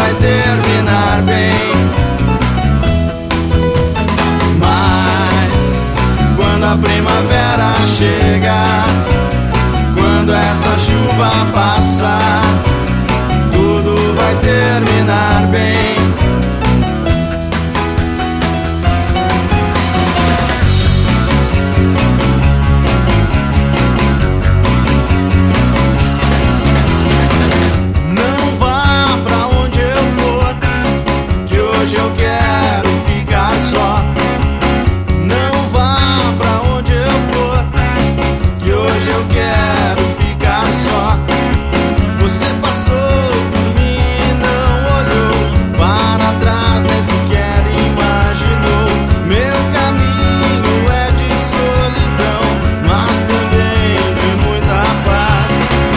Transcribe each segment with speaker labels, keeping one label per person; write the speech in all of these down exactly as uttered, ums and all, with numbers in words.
Speaker 1: vai terminar bem. Mas quando a primavera chega, quando essa chuva passar, tudo vai terminar bem. Hoje eu quero ficar só. Não vá pra onde eu for, que hoje eu quero ficar só. Você passou por mim e não olhou para trás, nem sequer imaginou. Meu caminho é de solidão, mas também de muita paz.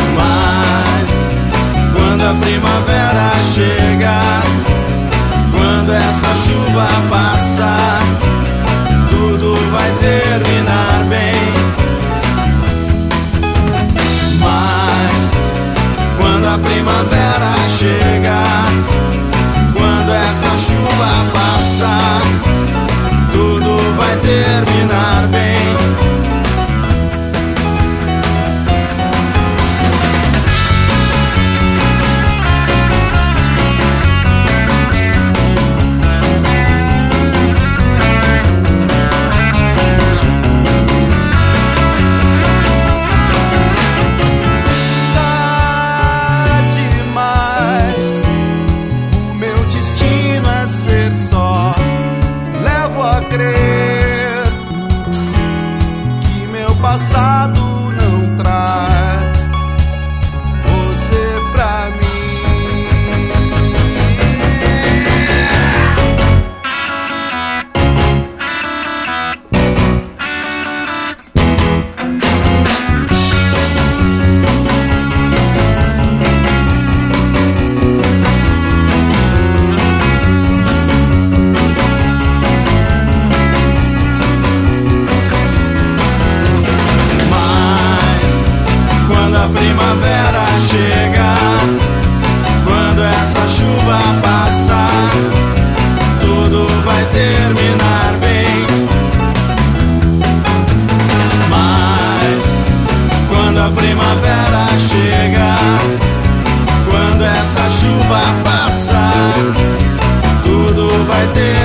Speaker 1: Mas quando a primavera chegar, quando essa chuva passar, tudo vai terminar bem. Mas quando a primavera chegar, quando essa chuva passar, tudo vai terminar bem. Que meu passado não traz você pra mim. A primavera chegar, quando essa chuva passar, tudo vai terminar bem. Mas quando a primavera chegar, quando essa chuva passar, tudo vai terminar bem.